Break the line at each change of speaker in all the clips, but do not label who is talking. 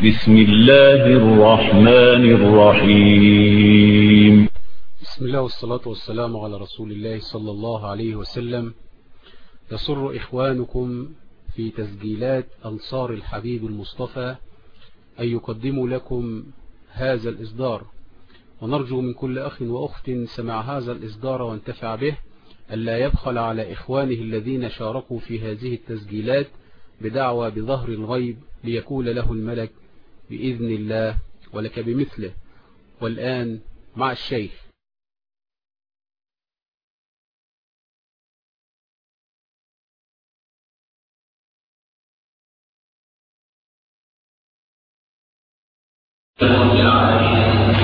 بسم الله الرحمن الرحيم.
بسم الله والصلاة والسلام على رسول الله صلى الله عليه وسلم. يسر إخوانكم في تسجيلات أنصار الحبيب المصطفى أن يقدموا لكم هذا الإصدار، ونرجو من كل أخ وأخت سمع هذا الإصدار وانتفع به ألا يبخل على إخوانه الذين شاركوا في هذه التسجيلات بدعوى بظهر الغيب ليقول له الملك بإذن الله ولك بمثله. والآن مع الشيخ.
رب العالمين،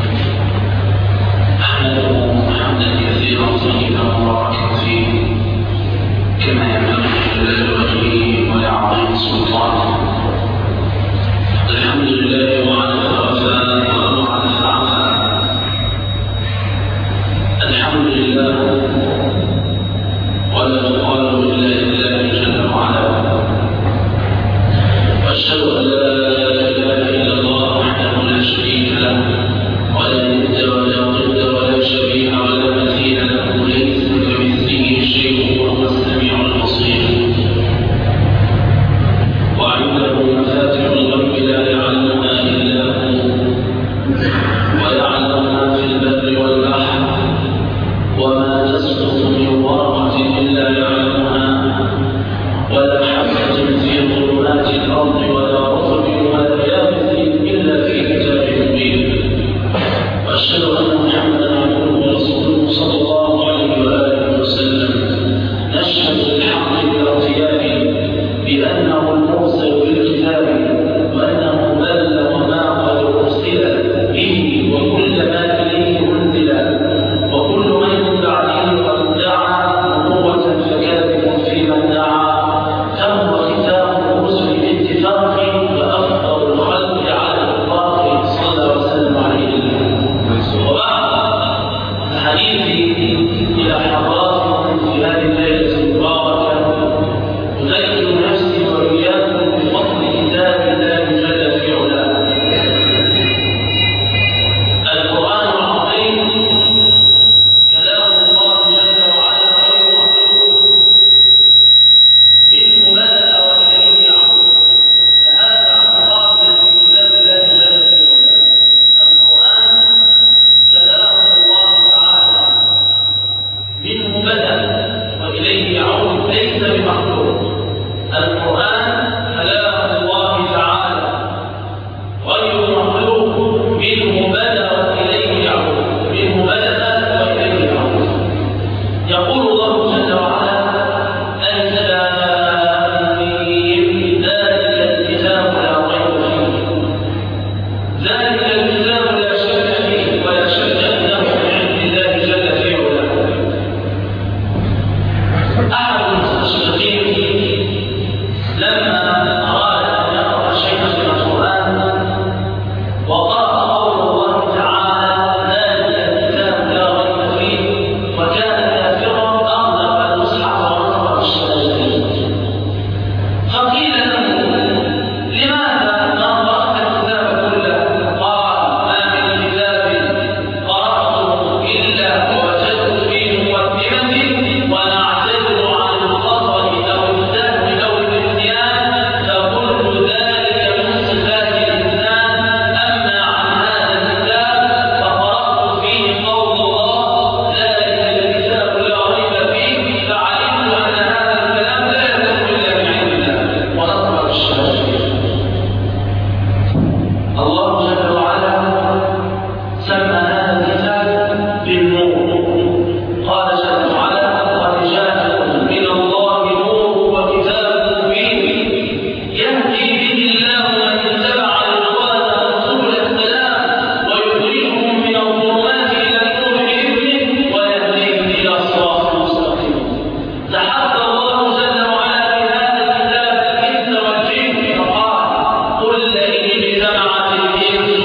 أحمده حمدا كثيرا طيبا مباركا فيه كما ينبغي لجلال وجهه ولعظيم سلطانه. الحمد لله وعلى الوفاء وعلى العفاء. الحمد لله ولا يقال إلا لله جل وعلا، وأشهد أن لا إله إلا الله وحده لا شريك له ولا ند ولا ضد ولا شبيه ولا مثيل له، ليس كمثله شيء وهو السميع البصير. وعنده مفاتح الغيب لا يعلمها إلا هو، ويعلم ما في البر والبحر، وما تسقط من ورقة إلا يعلمها، ولا حبة في ظلمات الأرض ولا رطب ولا يابس إلا في كتاب مبين. وأشهد أن محمدا عبده ورسوله صلى الله عليه وآله وسلم. نشهد بالحق بالارتياب بأنه المرسل بالكتاب، وأنه بلغ ما قد أرسل به وكل ما إليه أنزل، وكل من بعده قد ادعى نبوة فكاذب فيما ادعى. فهو ختام الرسل باتفاق، وأفضل الخلق على الإطلاق صلى وسلم عليه. وبعد حديثي إلى حضراتكم في هذه الليلة المباركة، أذكر نفسي وإياكم بفضل كتاب الله جل في علاه. القرآن العظيم كلام الله جل وعلا خير مخلوق، منه بدأ وإليه يعود، فهذا مقابل لكتاب الله جل في علاه. القرآن كلام الله تعالى، منه بدأ وإليه يعود، ليس بمخلوق. القرآن كلام الله تعالى غير مخلوق، منه بدأ وإليه يعود، منه بدأ وإليه يعود. يقول الله جل وعلا: ألف لام ميم، ذلك الكتاب لا ريب فيه، ذلك الكتاب لا شك فيه ولا شك أنه من عند الله جل في علاه. أحد المستشرقين لما أراد أن يقرأ شيئا من القرآن وقرأ قول الله تعالى: ذلك الكتاب لا ريب فيه، وكان كافرا، أغلق المصحف ونطق بالشهادتين. فقيل له: لماذا ما قرأت الكتاب كله؟ قال: ما من كتاب قرأته إلا ووجدت فيه مقدمة، وأنا أعتذر عن الخطأ أو السهو أو النسيان، فكل ذلك من صفات الإنسان. أما عن هذا الكتاب فقرأت فيه قول الله: ذلك الكتاب لا ريب فيه، فعلمت أن هذا الكلام لا يكون إلا من عند الله، ونطق بالشهادتين. الله جل وعلا سمى هذا الكتاب بالنور. قال جل وعلا: قد جاءكم من الله نور وكتاب مبين، يهدي به الله من اتبع رضوانه سبل السلام، ويخرجهم من الظلمات إلى النور بإذنه، ويهديهم إلى صراط مستقيم. تحدى الله جل وعلا بهذا الكتاب الإنس والجن، فقال: قل لئن اجتمعت الإنس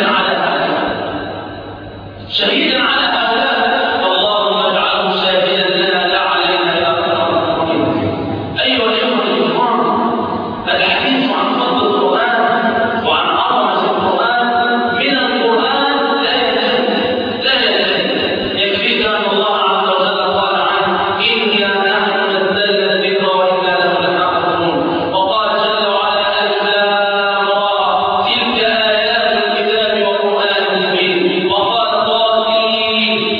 شهيدا على هؤلاء شهيدا على هؤلاء اللهم اجعله شاهدا لنا لا علينا يا ارحم الراحمين. ايها الاخوه الكرام، الحديث عن فضل القران وعن عظمه القران من القران لا ينتهي يكفيك ان الله عز وجل قال عنه انا نحن نزلنا الذكر وانا له لحافظون، وقال جل وعلا الف لام را تلك ايات الكتاب وقران مبين، وقال طاسين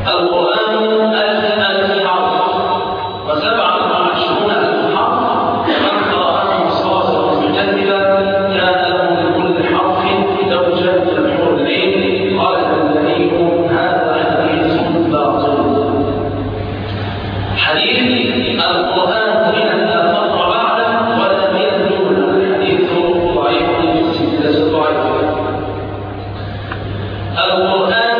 القرآن 1000 حرف و27 ألف حرف، ومن قرأه صادقا مجددا كان له بكل حرف زوجا كالحور العين. قال النبي هذا حديث باطل. حديث القرآن من الآفاق بعده ولم يدل الحديث ضعيف في السلسلة الضعيفة. القرآن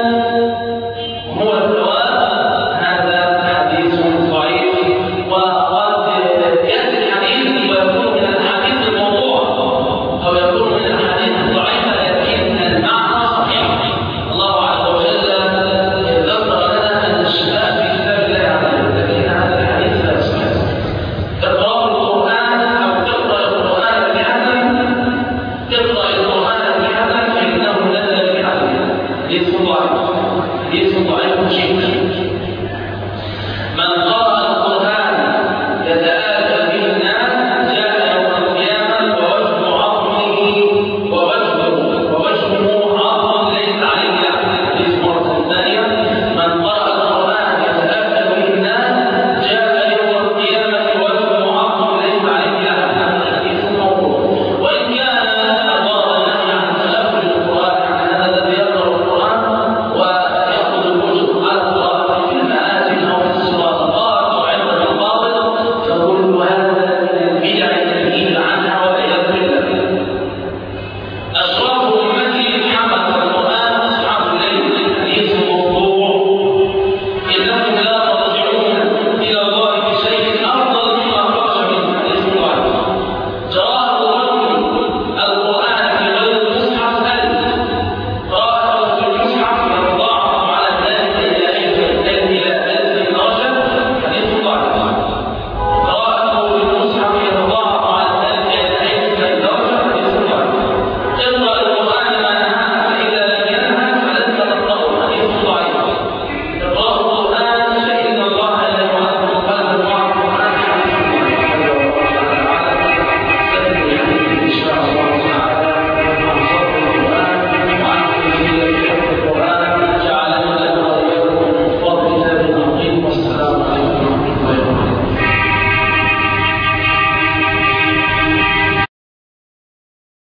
هو الدواء، هذا حديث ضعيف، وقد يأتي الحديث ويكون من الحديث الموضوع أو يكون من الحديث الضعيفة، لكن المعنى صحيح. الله عز وجل ذكر لنا أن الشفاء في كتاب الله عز وجل، لكن هذا الحديث لا يصح. اقرأوا القرآن أو اقرأ القرآن بحسن، اقرأ القرآن بحسن فإنه نزل بحسن. حديث ضعيف، حديث ضعيف جدا.